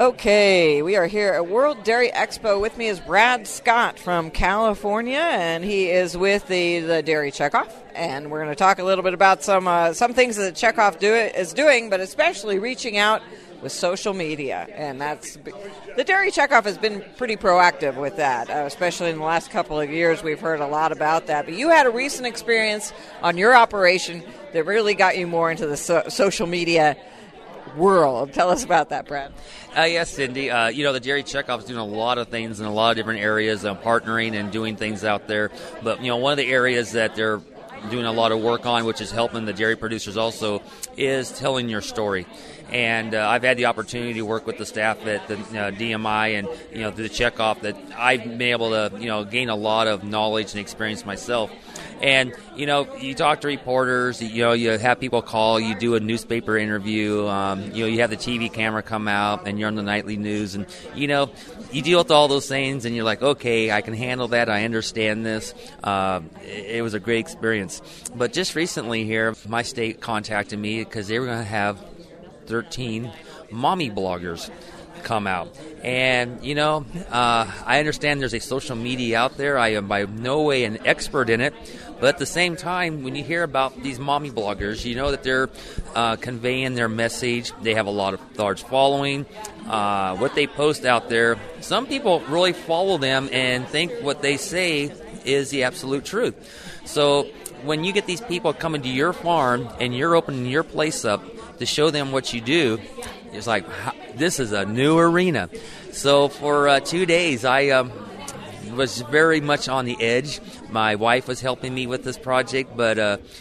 Okay, we are here at World Dairy Expo. With me is Brad Scott from California, and he is with the Dairy Checkoff. And we're going to talk a little bit about some things that Checkoff is doing, but especially reaching out with social media. And the Dairy Checkoff has been pretty proactive with that, especially in the last couple of years. We've heard a lot about that. But you had a recent experience on your operation that really got you more into the social media world. Tell us about that, Brad. Yes, Cindy. The Dairy Checkoff is doing a lot of things in a lot of different areas, partnering and doing things out there. But, one of the areas that they're doing a lot of work on, which is helping the dairy producers also, is telling your story. And I've had the opportunity to work with the staff at the DMI and, through the Checkoff, that I've been able to, gain a lot of knowledge and experience myself. And, you talk to reporters, you have people call, you do a newspaper interview, you have the TV camera come out and you're on the nightly news and, you deal with all those things and you're like, okay, I can handle that. I understand this. It was a great experience. But just recently here, my state contacted me because they were going to have 13 mommy bloggers come out. And, I understand there's a social media out there. I am by no way an expert in it. But at the same time, when you hear about these mommy bloggers, you know that they're conveying their message. They have a lot of large following. What they post out there, some people really follow them and think what they say is the absolute truth. So when you get these people coming to your farm and you're opening your place up to show them what you do, it's like, this is a new arena. So for 2 days, I was very much on the edge. My wife was helping me with this project, but,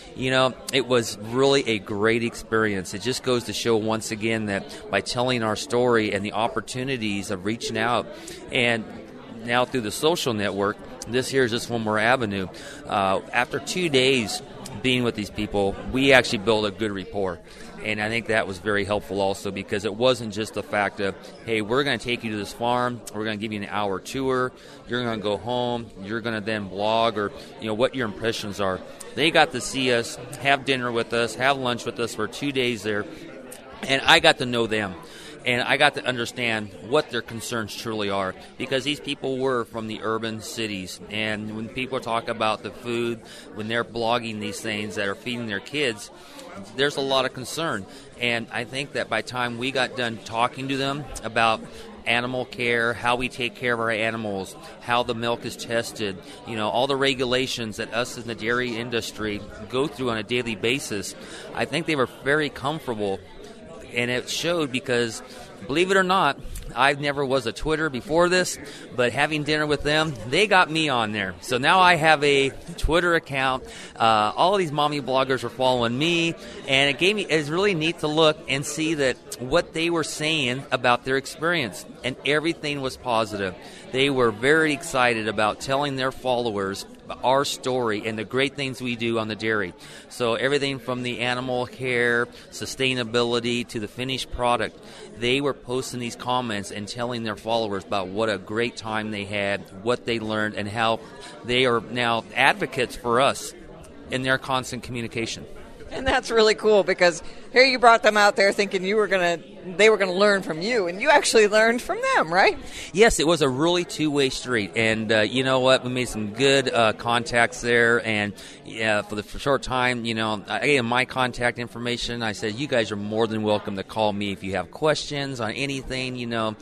it was really a great experience. It just goes to show once again that by telling our story and the opportunities of reaching out, and now through the social network, this here is just one more avenue. After 2 days being with these people, we actually built a good rapport. And I think that was very helpful also because it wasn't just the fact of, hey, we're going to take you to this farm, we're going to give you an hour tour, you're going to go home, you're going to then blog or, what your impressions are. They got to see us, have dinner with us, have lunch with us for 2 days there, and I got to know them. And I got to understand what their concerns truly are because these people were from the urban cities. And when people talk about the food, when they're blogging these things that are feeding their kids, there's a lot of concern. And I think that by the time we got done talking to them about animal care, how we take care of our animals, how the milk is tested, all the regulations that us in the dairy industry go through on a daily basis, I think they were very comfortable. And it showed because, believe it or not, I never was a Twitter before this, but having dinner with them, they got me on there. So now I have a Twitter account. All of these mommy bloggers were following me, and it's really neat to look and see that what they were saying about their experience, and everything was positive. They were very excited about telling their followers our story and the great things we do on the dairy. So everything from the animal care, sustainability, to the finished product, they were posting these comments and telling their followers about what a great time they had, what they learned, and how they are now advocates for us in their constant communication. And that's really cool because here you brought them out there thinking they were going to learn from you, and you actually learned from them, right? Yes, it was a really two-way street, and you know what? We made some good contacts there, and for the short time, I gave them my contact information. I said, you guys are more than welcome to call me if you have questions on anything,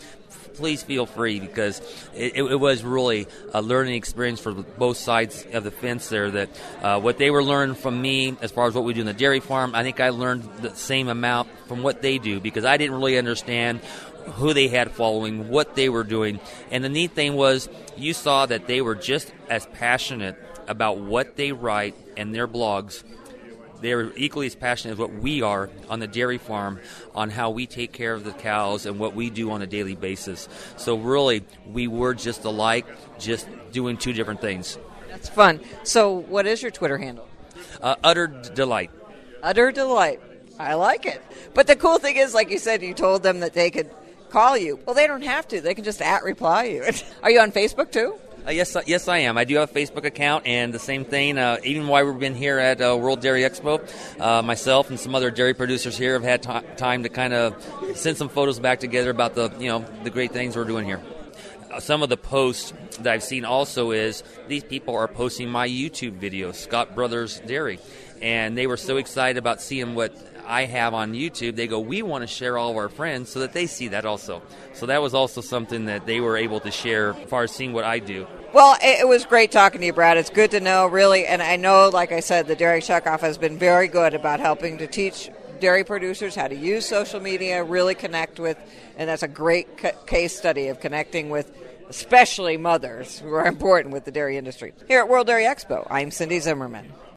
please feel free because it was really a learning experience for both sides of the fence there that what they were learning from me as far as what we do in the dairy farm, I think I learned the same amount from what they do because I didn't really understand who they had following, what they were doing. And the neat thing was you saw that they were just as passionate about what they write and their blogs. They're equally as passionate as what we are on the dairy farm on how we take care of the cows and what we do on a daily basis. So really, we were just alike, just doing two different things. That's fun. So what is your Twitter handle? Utter Delight. Utter Delight. I like it. But the cool thing is, like you said, you told them that they could call you. Well, they don't have to. They can just @reply you. Are you on Facebook too? Yes, I am. I do have a Facebook account, and the same thing. Even while we've been here at World Dairy Expo, myself and some other dairy producers here have had time to kind of send some photos back together about the great things we're doing here. Some of the posts that I've seen also is these people are posting my YouTube videos, Scott Brothers Dairy, and they were so excited about seeing what I have on YouTube. They go, we want to share all of our friends so that they see that also. So that was also something that they were able to share as far as seeing what I do. Well, it was great talking to you, Brad. It's good to know, really, and I know, like I said, the Dairy Checkoff has been very good about helping to teach dairy producers how to use social media, really connect with, and that's a great case study of connecting with especially mothers who are important with the dairy industry. Here at World Dairy Expo, I'm Cindy Zimmerman.